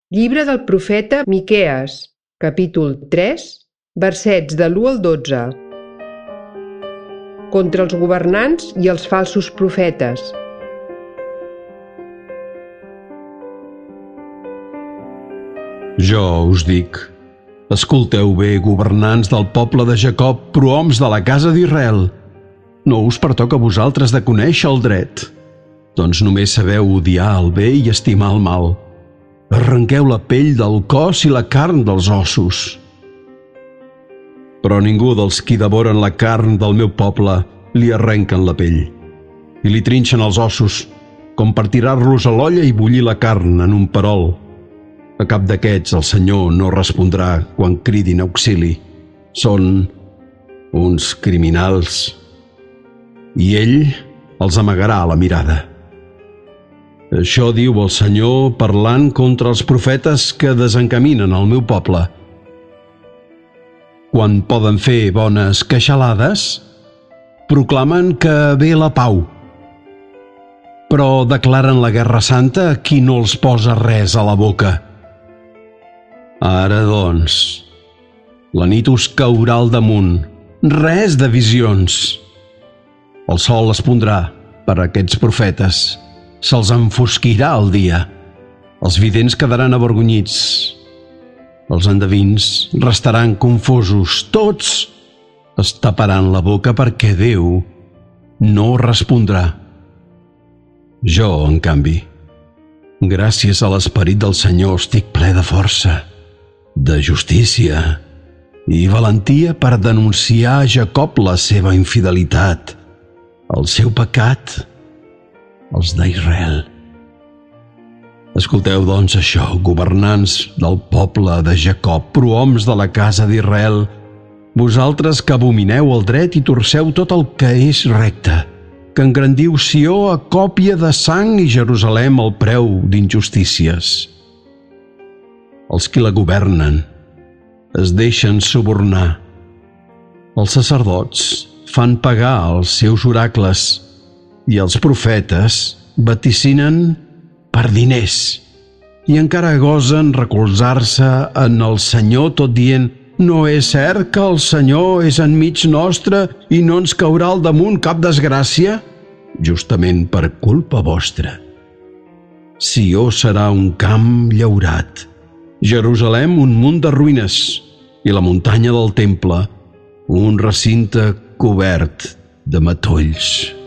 Llibre del profeta Miquees, capítol 3, versets de l'1 al 12. Contra els governants i els falsos profetes. Jo us dic, escolteu bé, governants del poble de Jacob, prohoms de la casa d'Israel. No us pertoca a vosaltres de conèixer el dret, doncs només sabeu odiar el bé i estimar el mal. Arrenqueu la pell del cos i la carn dels ossos. Però ningú dels qui devoren la carn del meu poble li arrenquen la pell i li trinxen els ossos, com per tirar-los a l'olla i bullir la carn en un perol. A cap d'aquests el Senyor no respondrà quan cridin auxili. Són uns criminals i ell els amagarà a la mirada. Això diu el Senyor parlant contra els profetes que desencaminen el meu poble. Quan poden fer bones queixalades, proclamen que ve la pau, però declaren la guerra santa a qui no els posa res a la boca. Ara, doncs, la nit us caurà al damunt, res de visions. El sol es pondrà per a aquests profetes, se'ls enfosquirà el dia. Els vidents quedaran avergonyits. Els endevins restaran confosos. Tots es taparan la boca perquè Déu no respondrà. Jo, en canvi, gràcies a l'Esperit del Senyor, estic ple de força, de justícia i valentia per denunciar a Jacob la seva infidelitat, el seu pecat, els d'Israel. Escolteu, doncs, això, governants del poble de Jacob, prohoms de la casa d'Israel, vosaltres que abomineu el dret i torceu tot el que és recte, que engrandiu Sió a còpia de sang i Jerusalem al preu d'injustícies. Els qui la governen es deixen subornar. Els sacerdots fan pagar els seus oracles i els profetes vaticinen per diners i encara gosen recolzar-se en el Senyor tot dient: no és cert que el Senyor és enmig nostre i no ens caurà al damunt cap desgràcia? Justament per culpa vostra. Sió serà un camp llaurat, Jerusalem un munt de ruïnes i la muntanya del temple un recinte cobert de matolls.